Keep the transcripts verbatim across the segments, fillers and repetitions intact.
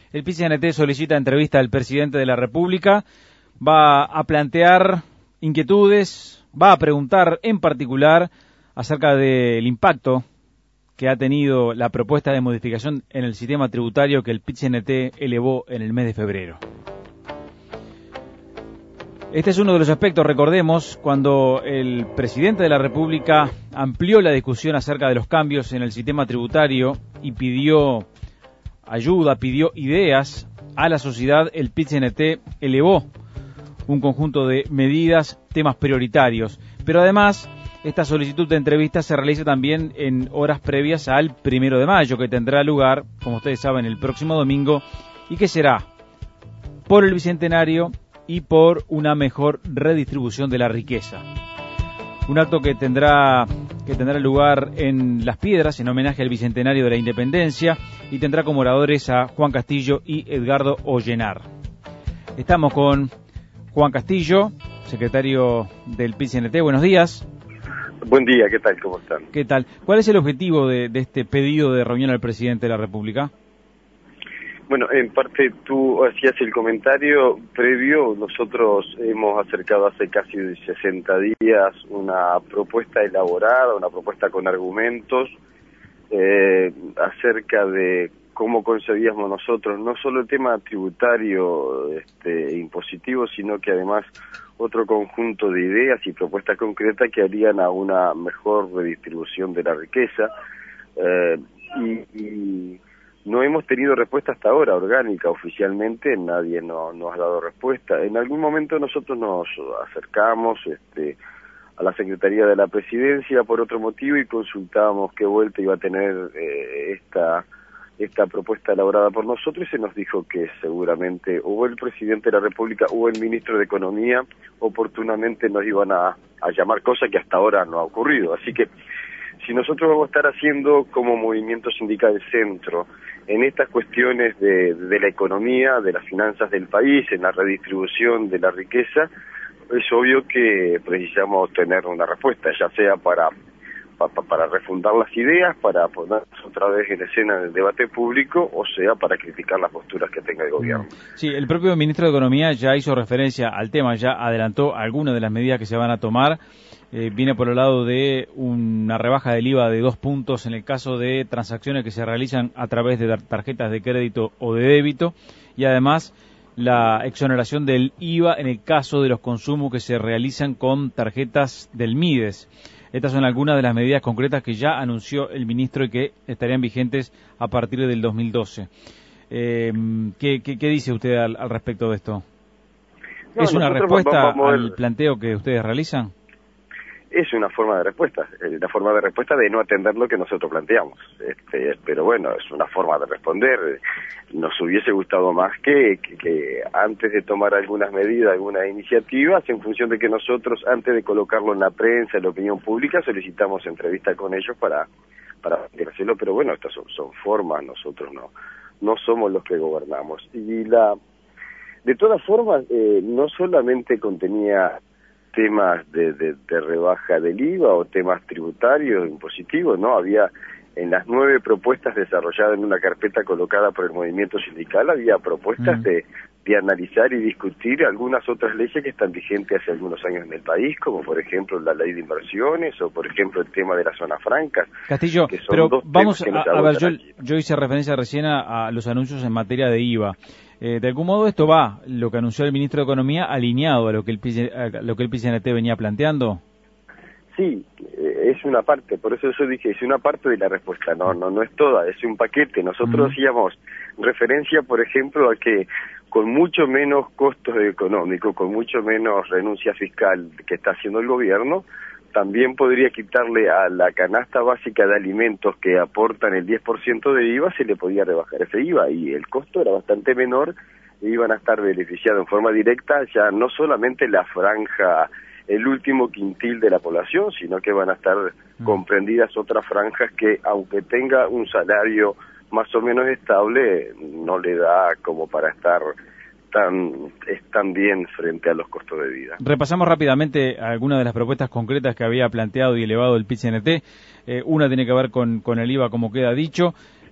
El P I C N T solicita entrevista al presidente de la República, va a plantear inquietudes, va a preguntar en particular acerca del impacto que ha tenido la propuesta de modificación en el sistema tributario que el P I C N T elevó en el mes de febrero. Este es uno de los aspectos, recordemos, cuando el presidente de la República amplió la discusión acerca de los cambios en el sistema tributario y pidió ayuda, pidió ideas a la sociedad. El P I C N T elevó un conjunto de medidas, temas prioritarios, pero además esta solicitud de entrevista se realiza también en horas previas al primero de mayo, que tendrá lugar, como ustedes saben, el próximo domingo, y que será por el Bicentenario y por una mejor redistribución de la riqueza. Un acto que tendrá que tendrá lugar en Las Piedras, en homenaje al Bicentenario de la Independencia, y tendrá como oradores a Juan Castillo y Edgardo Ollenar. Estamos con Juan Castillo, secretario del P I C N T. Buenos días. Buen día, ¿qué tal? ¿Cómo están? ¿Qué tal? ¿Cuál es el objetivo de, de este pedido de reunión al presidente de la República? Bueno, en parte tú hacías el comentario previo. Nosotros hemos acercado hace casi sesenta días una propuesta elaborada, una propuesta con argumentos eh, acerca de cómo concebíamos nosotros no solo el tema tributario, este, impositivo, sino que además otro conjunto de ideas y propuestas concretas que harían a una mejor redistribución de la riqueza. Eh, y, y no hemos tenido respuesta hasta ahora orgánica, oficialmente nadie no, nos ha dado respuesta. En algún momento nosotros nos acercamos este, a la Secretaría de la Presidencia por otro motivo y consultábamos qué vuelta iba a tener eh, esta esta propuesta elaborada por nosotros, y se nos dijo que seguramente o el presidente de la República o el ministro de Economía oportunamente nos iban a, a llamar, cosa que hasta ahora no ha ocurrido. Así que si nosotros vamos a estar haciendo como movimiento sindical centro en estas cuestiones de, de la economía, de las finanzas del país, en la redistribución de la riqueza, es obvio que precisamos tener una respuesta, ya sea para para refundar las ideas, para ponernos otra vez en escena del debate público, o sea, para criticar las posturas que tenga el gobierno. Sí, el propio ministro de Economía ya hizo referencia al tema, ya adelantó algunas de las medidas que se van a tomar. Eh, viene por el lado de una rebaja del I V A de dos puntos en el caso de transacciones que se realizan a través de tarjetas de crédito o de débito, y además la exoneración del I V A en el caso de los consumos que se realizan con tarjetas del MIDES. Estas son algunas de las medidas concretas que ya anunció el ministro y que estarían vigentes a partir del dos mil doce. Eh, ¿qué, qué, ¿Qué dice usted al, al respecto de esto? No, ¿Es una respuesta vamos, vamos al planteo que ustedes realizan? Es una forma de respuesta, la forma de respuesta de no atender lo que nosotros planteamos. Este, pero bueno, es una forma de responder. Nos hubiese gustado más que, que, que antes de tomar algunas medidas, algunas iniciativas, en función de que nosotros, antes de colocarlo en la prensa, en la opinión pública, solicitamos entrevistas con ellos para para hacerlo. Pero bueno, estas son, son formas, nosotros no no somos los que gobernamos. Y la de todas formas, eh, no solamente contenía temas de, de, de rebaja del I V A o temas tributarios, impositivos, ¿no? Había en las nueve propuestas desarrolladas en una carpeta colocada por el movimiento sindical, había propuestas mm. de, de analizar y discutir algunas otras leyes que están vigentes hace algunos años en el país, como por ejemplo la ley de inversiones o por ejemplo el tema de las zonas francas. Castillo, que son pero dos vamos temas a, a ver, yo, aquí. yo hice referencia recién a, a los anuncios en materia de I V A. Eh, de algún modo esto va, lo que anunció el ministro de Economía, alineado a lo que el, a lo que el P I C N T venía planteando. Sí, eh, es una parte, por eso yo dije, es una parte de la respuesta, no no no es toda, es un paquete. Nosotros uh-huh. hacíamos referencia, por ejemplo, a que con mucho menos costos económicos, con mucho menos renuncia fiscal que está haciendo el gobierno, también podría quitarle a la canasta básica de alimentos que aportan el diez por ciento de I V A, se le podía rebajar ese I V A, y el costo era bastante menor, e iban a estar beneficiados en forma directa ya no solamente la franja, el último quintil de la población, sino que van a estar mm. comprendidas otras franjas que, aunque tenga un salario más o menos estable, no le da como para estar tan, tan bien frente a los costos de vida. Repasamos rápidamente algunas de las propuestas concretas que había planteado y elevado el P I C N T. Eh, una tiene que ver con, con el I V A, como queda dicho.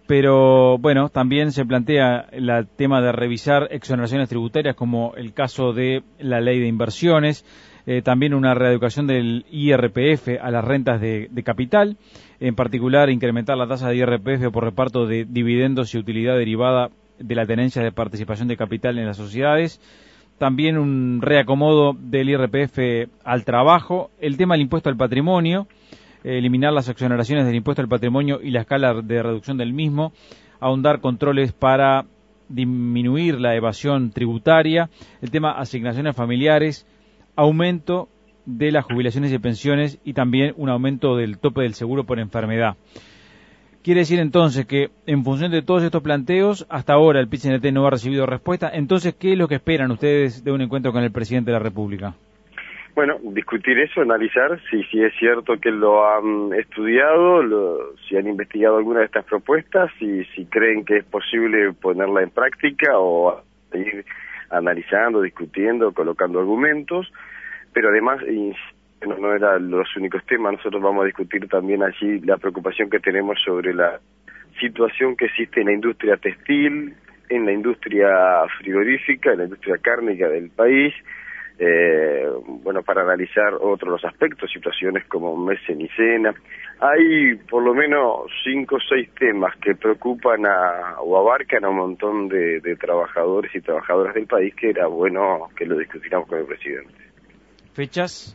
pero bueno, también se plantea el tema de revisar exoneraciones tributarias como el caso de la ley de inversiones, eh, también una reeducación del I R P F a las rentas de, de capital, en particular incrementar la tasa de I R P F por reparto de dividendos y utilidad derivada de la tenencia de participación de capital en las sociedades, también un reacomodo del I R P F al trabajo, el tema del impuesto al patrimonio, eh, eliminar las exoneraciones del impuesto al patrimonio y la escala de reducción del mismo, ahondar controles para disminuir la evasión tributaria, el tema asignaciones familiares, aumento de las jubilaciones y pensiones y también un aumento del tope del seguro por enfermedad. Quiere decir entonces que en función de todos estos planteos, hasta ahora el P I T C N T no ha recibido respuesta. Entonces, ¿qué es lo que esperan ustedes de un encuentro con el presidente de la República? Bueno, discutir eso, analizar si, si es cierto que lo han estudiado, lo, si han investigado alguna de estas propuestas, si, si creen que es posible ponerla en práctica o ir analizando, discutiendo, colocando argumentos, pero además... No, no eran los únicos temas, nosotros vamos a discutir también allí la preocupación que tenemos sobre la situación que existe en la industria textil, en la industria frigorífica, en la industria cárnica del país, eh, bueno, para analizar otros los aspectos, situaciones como mesenicena. Hay por lo menos cinco o seis temas que preocupan a, o abarcan a un montón de, de trabajadores y trabajadoras del país que era bueno que lo discutiéramos con el presidente. ¿Fechas?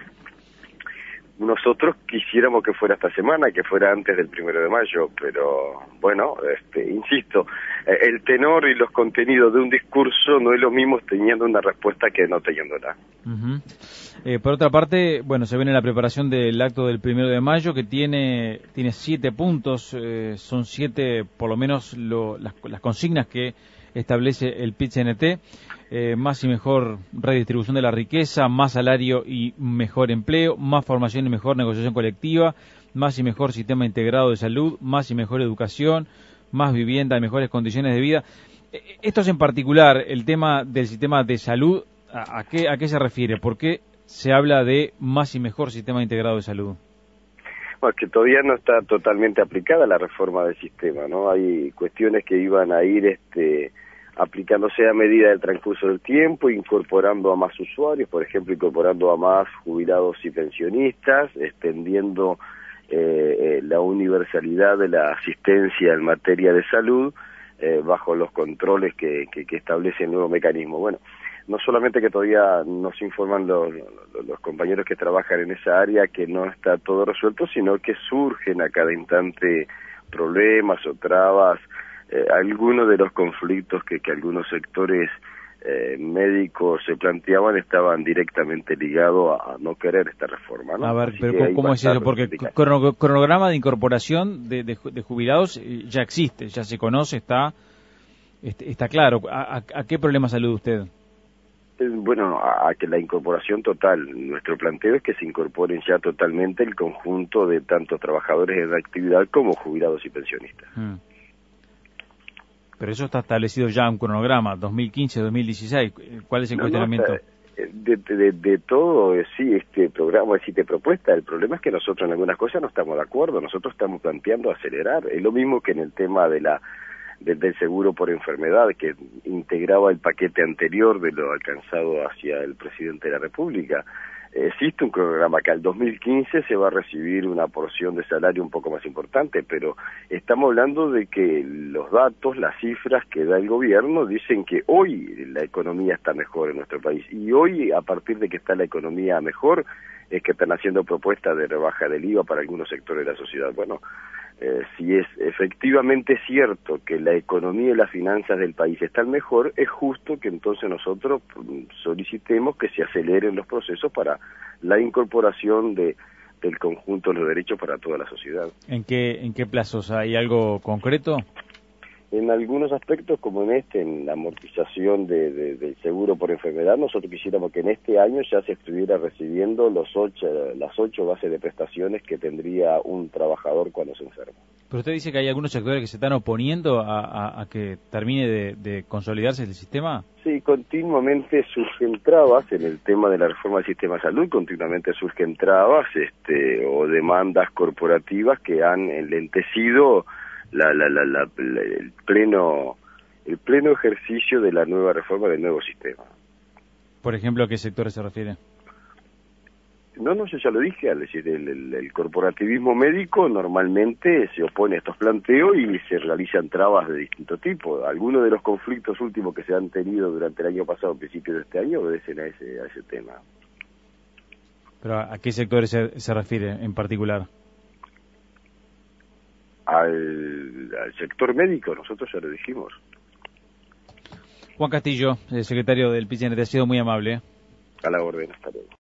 Nosotros quisiéramos que fuera esta semana, que fuera antes del primero de mayo, pero bueno, este, insisto, eh, el tenor y los contenidos de un discurso no es lo mismo teniendo una respuesta que no teniéndola. Uh-huh. Eh, por otra parte, bueno, se viene la preparación del acto del primero de mayo que tiene tiene siete puntos, eh, son siete por lo menos lo, las, las consignas que establece el P I T C N T. Eh, más y mejor redistribución de la riqueza, más salario y mejor empleo, más formación y mejor negociación colectiva, más y mejor sistema integrado de salud, más y mejor educación, más vivienda y mejores condiciones de vida. Eh, estos en particular, el tema del sistema de salud, ¿a, a, qué, a qué se refiere? ¿Por qué se habla de más y mejor sistema integrado de salud? Bueno, que todavía no está totalmente aplicada la reforma del sistema, ¿no? Hay cuestiones que iban a ir... este aplicándose a medida del transcurso del tiempo, incorporando a más usuarios, por ejemplo, incorporando a más jubilados y pensionistas, extendiendo eh, eh, la universalidad de la asistencia en materia de salud eh, bajo los controles que, que, que establece el nuevo mecanismo. Bueno, no solamente que todavía nos informan los, los, los compañeros que trabajan en esa área que no está todo resuelto, sino que surgen a cada instante problemas o trabas. Eh, algunos de los conflictos que, que algunos sectores eh, médicos se planteaban estaban directamente ligados a, a no querer esta reforma, ¿no? A ver, Así pero ¿cómo, ¿cómo es eso? Porque crono, cronograma de incorporación de, de, de jubilados ya existe, ya se conoce, está está claro. ¿A, a, a qué problema saluda usted? Eh, bueno, a, a que la incorporación total. Nuestro planteo es que se incorporen ya totalmente el conjunto de tanto trabajadores en la actividad como jubilados y pensionistas. Hmm. Pero eso está establecido ya en un cronograma, dos mil quince a dos mil dieciséis. ¿Cuál es el no, cuestionamiento? No, de, de, de todo, sí, este programa, existe propuesta. El problema es que nosotros en algunas cosas no estamos de acuerdo. Nosotros estamos planteando acelerar. Es lo mismo que en el tema de la de, del seguro por enfermedad, que integraba el paquete anterior de lo alcanzado hacia el presidente de la República. Existe un cronograma que al dos mil quince se va a recibir una porción de salario un poco más importante, pero estamos hablando de que los datos, las cifras que da el gobierno dicen que hoy la economía está mejor en nuestro país, y hoy, a partir de que está la economía mejor, es que están haciendo propuestas de rebaja del I V A para algunos sectores de la sociedad. Bueno, eh, si es efectivamente cierto que la economía y las finanzas del país están mejor, es justo que entonces nosotros solicitemos que se aceleren los procesos para la incorporación de del conjunto de los derechos para toda la sociedad. ¿En qué, en qué plazos? ¿Hay algo concreto? En algunos aspectos, como en este, en la amortización de, de, del seguro por enfermedad, nosotros quisiéramos que en este año ya se estuviera recibiendo los ocho, las ocho bases de prestaciones que tendría un trabajador cuando se enferma. Pero usted dice que hay algunos sectores que se están oponiendo a, a, a que termine de, de consolidarse el sistema. Sí, continuamente surgen trabas en el tema de la reforma del sistema de salud, continuamente surgen trabas este, o demandas corporativas que han enlentecido la, la, la, la, la, el pleno el pleno ejercicio de la nueva reforma del nuevo sistema. Por ejemplo, ¿a qué sectores se refiere? No, no, yo ya lo dije, al decir, el, el, el corporativismo médico normalmente se opone a estos planteos y se realizan trabas de distinto tipo. Algunos de los conflictos últimos que se han tenido durante el año pasado, a principios de este año, obedecen a ese, a ese tema. ¿Pero a qué sectores se, se refiere en particular? Al, al sector médico, nosotros ya lo dijimos. Juan Castillo, el secretario del P I C N T, ha sido muy amable. A la orden, hasta luego.